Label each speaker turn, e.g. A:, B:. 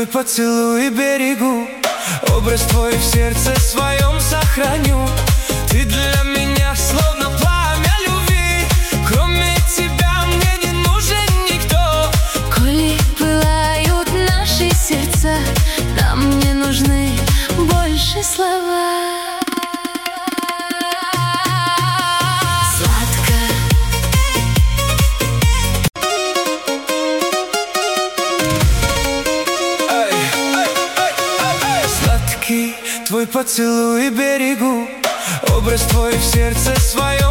A: твой поцелуй берегу, образ твой в сердце своем сохраню. Ты для меня словно пламя любви, кроме тебя мне не нужен никто.
B: Коли пылают наши сердца, нам не нужны больше слова.
A: Твой поцелуй берегу, образ твой в сердце своем